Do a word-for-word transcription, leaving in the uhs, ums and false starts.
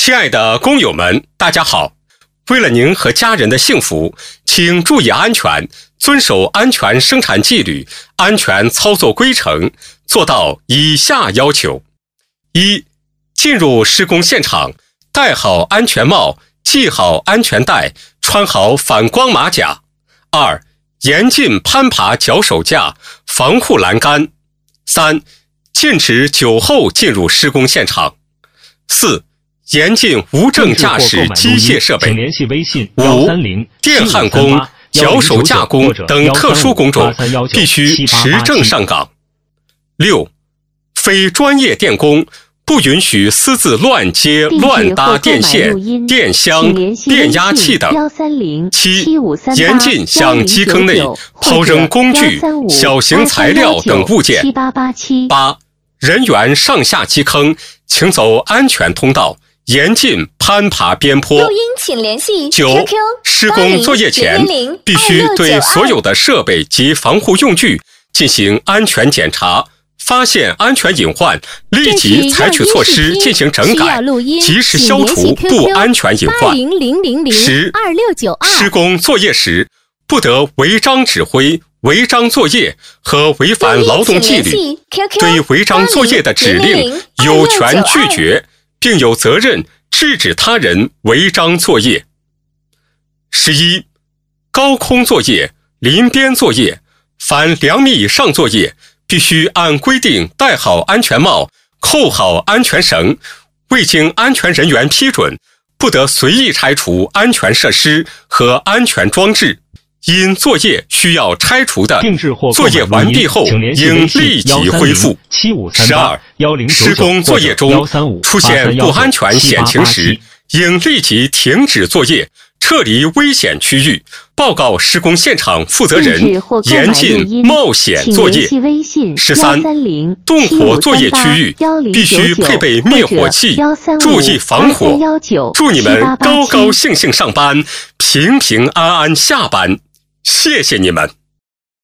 亲爱的工友们，大家好！为了您和家人的幸福，请注意安全，遵守安全生产纪律、安全操作规程，做到以下要求：一、进入施工现场，戴好安全帽，系好安全带，穿好反光马甲；二、严禁攀爬脚手架、防护栏杆；三、禁止酒后进入施工现场；四、严禁无证驾驶机械设备。五、电焊工、脚手架工等特殊工种必须持证上岗。六、非专业电工不允许私自乱接、乱搭电线、电箱、变压器等。七、严禁向基坑内抛扔工具、小型材料等物件。八、人员上下基坑，请走安全通道，严禁攀爬边坡。 录音请联系九、施工作业前必须对所有的设备及防护用具进行安全检查，发现安全隐患，立即采取措施进行整改，及时消除不安全隐患。十、施工作业时不得违章指挥、违章作业和违反劳动纪律，对违章作业的指令有权拒绝，并有责任制止他人违章作业。十一、高空作业、临边作业，凡两米以上作业，必须按规定戴好安全帽，扣好安全绳，未经安全人员批准，不得随意拆除安全设施和安全装置。因作业需要拆除的，作业完毕后应立即恢复。十二、施工作业中出现不安全险情时，应立即停止作业，撤离危险区域，报告施工现场负责人，严禁冒险作业。十三、动火作业区域必须配备灭火器，注意防火。祝你们高高兴兴上班，平平安安下班。谢谢你们。